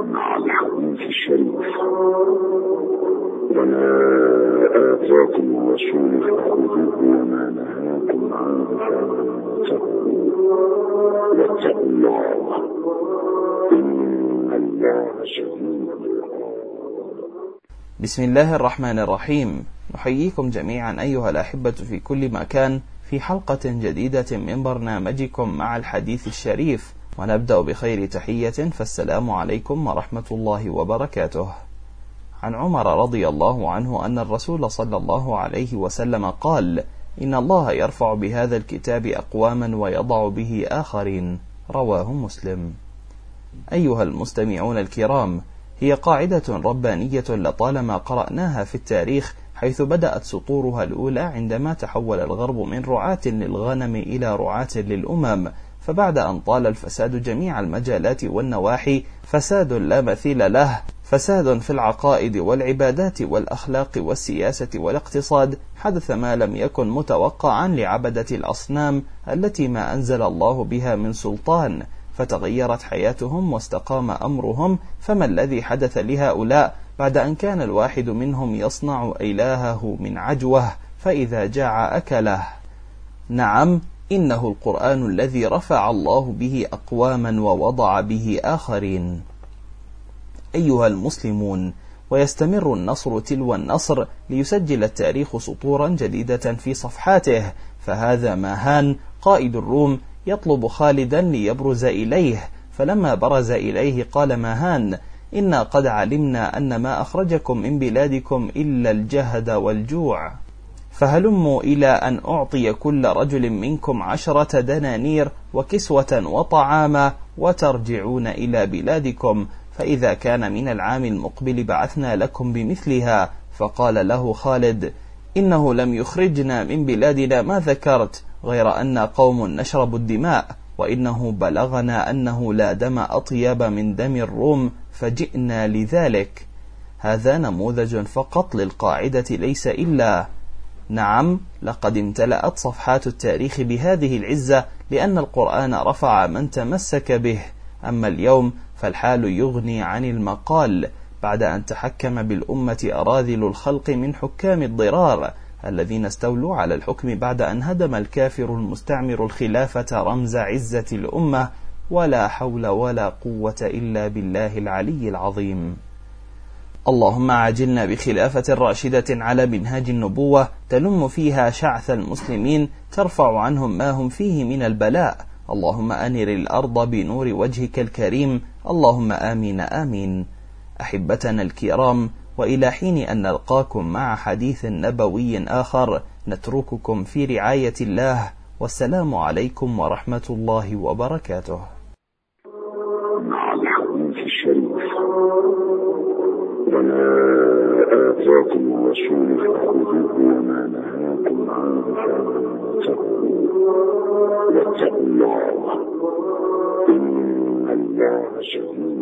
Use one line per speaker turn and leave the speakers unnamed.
مع الحديث الشريف. وما آتاكم الرسول فخذوه وما نهاكم عنه فانتهوا واتقوا الله إن الله شديد العقاب.
بسم الله الرحمن الرحيم. نحييكم جميعا أيها الأحبة في كل مكان في حلقة جديدة من برنامجكم مع الحديث الشريف، ونبدأ بخير تحية، فالسلام عليكم ورحمة الله وبركاته. عن عمر رضي الله عنه أن الرسول صلى الله عليه وسلم قال: إن الله يرفع بهذا الكتاب أقواما ويضع به آخرين. رواه مسلم. أيها المستمعون الكرام، هي قاعدة ربانية لطالما قرأناها في التاريخ، حيث بدأت سطورها الأولى عندما تحول الغرب من رعاة للغنم إلى رعاة للأمم، فبعد أن طال الفساد جميع المجالات والنواحي، فساد لا مثيل له، فساد في العقائد والعبادات والأخلاق والسياسة والاقتصاد، حدث ما لم يكن متوقعا لعبدة الأصنام التي ما أنزل الله بها من سلطان، فتغيرت حياتهم واستقام أمرهم. فما الذي حدث لهؤلاء بعد أن كان الواحد منهم يصنع إلهه من عجوة فإذا جاع أكله؟ نعم، إنه القرآن الذي رفع الله به أقواما ووضع به آخرين. أيها المسلمون، ويستمر النصر تلو النصر ليسجل التاريخ سطورا جديدة في صفحاته، فهذا ماهان قائد الروم يطلب خالدا ليبرز إليه، فلما برز إليه قال ماهان: إنا قد علمنا أن ما أخرجكم من بلادكم إلا الجهد والجوع، فهلموا إلى أن أعطي كل رجل منكم 10 دنانير وكسوة وطعاما وترجعون إلى بلادكم، فإذا كان من العام المقبل بعثنا لكم بمثلها. فقال له خالد: إنه لم يخرجنا من بلادنا ما ذكرت، غير أن قوم نشرب الدماء، وإنه بلغنا أنه لا دم أطيب من دم الروم فجئنا لذلك. هذا نموذج فقط للقاعدة ليس إلا. نعم، لقد امتلأت صفحات التاريخ بهذه العزة لأن القرآن رفع من تمسك به. أما اليوم فالحال يغني عن المقال، بعد أن تحكم بالأمة أراذل الخلق من حكام الضرار الذين استولوا على الحكم بعد أن هدم الكافر المستعمر الخلافة رمز عزة الأمة، ولا حول ولا قوة إلا بالله العلي العظيم. اللهم عاجلنا بخلافة راشدة على منهاج النبوة تلم فيها شعث المسلمين، ترفع عنهم ما هم فيه من البلاء. اللهم أنر الأرض بنور وجهك الكريم. اللهم آمين آمين. أحبتنا الكرام، وإلى حين أن نلقاكم مع حديث نبوي آخر، نترككم في رعاية الله، والسلام عليكم ورحمة الله وبركاته.
مع الحديث الشريف. وما آتاكم الرسول فخذوه وما نهاكم عنه فانتهوا واتقوا الله إن الله شديد